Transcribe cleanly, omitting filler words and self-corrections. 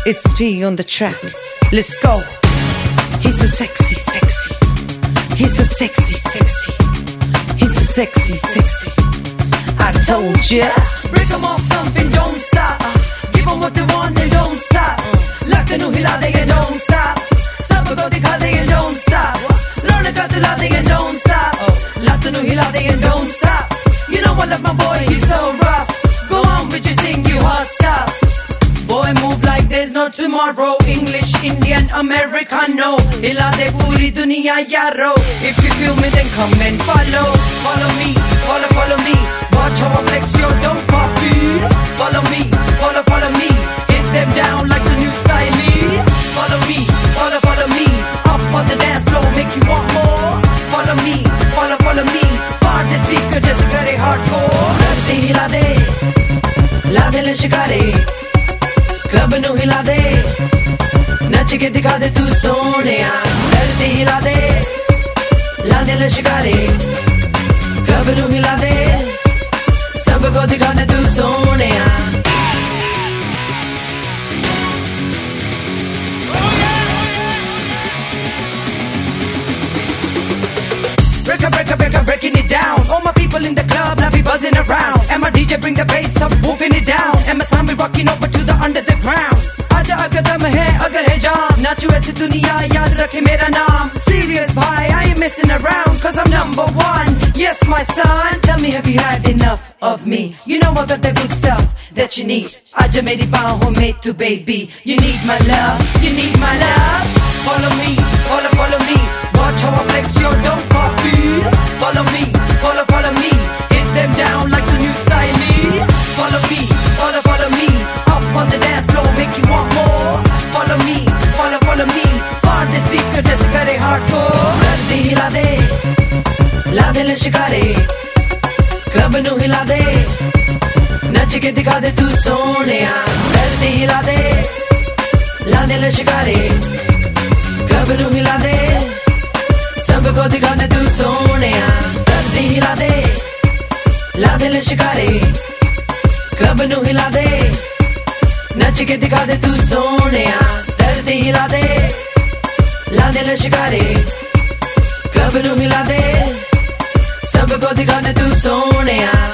It's P on the track. Let's go. He's so sexy, sexy. He's so sexy, sexy. He's so sexy, sexy. I told ya. Break them off something, don't stop. Give them what they want, they don't stop. Lakanu hila de and don't stop. Sabko dikha de and don't stop. Ronak dila de and don't stop. Lakanu hila de and don't stop. You know I love my boy, he's so rough. Go on with your thing, you hot stuff. Boy, move like there's no tomorrow. English, Indian, Americano. Hila de puri duniya yaro. If you feel me, then come and follow. Follow me, follow me. Watch how I flex, yo, don't copy. Follow me, follow me. Hit them down like the new style. Follow me, follow me. Up on the dance floor, make you want more. Follow me, follow me. Far the speaker, just very hardcore. Dharti hila de, la de le shikare. Club nu hila de, nach ke dikha de tu soneya. Dharti hila de, la de le shikare. Club nu hila de, sabko dikha de tu soneya. Breaking it down. All my people in the club now be buzzing around. And my DJ bring the bass up, moving it down. And my sound be rocking over to the under the ground. Aja agar dum hai, agar hai jam. Nachu aise duniya, yaad rakhe mera naam. Serious bhai, I ain't messing around. Cause I'm number one. Yes, my son. Tell me, have you had enough of me? You know I got the good stuff that you need. Aja meri baahon mein tu baby. You need my love, you need my love. Follow me, follow me. Watch how I flex, yo, don't copy. Follow me, follow me. Hit them down like the new style. Follow me, follow me. Up on the dance floor, make you want more. Follow me, follow me. Far the speaker, just kare hardcore. Dharti hila de, la de le shikare. Club nu hila de, nach ke dikha de tu soneya. Dharti hila de, la de le shikare. Club nu hila de, sabko dikha de tu soneya. Dharti hila de, la de le shikare. Club nu hila de, nach ke dikha de tu soneya. Dharti hila de, la de le shikare. Club nu hila de, sabko dikha de tu soneya.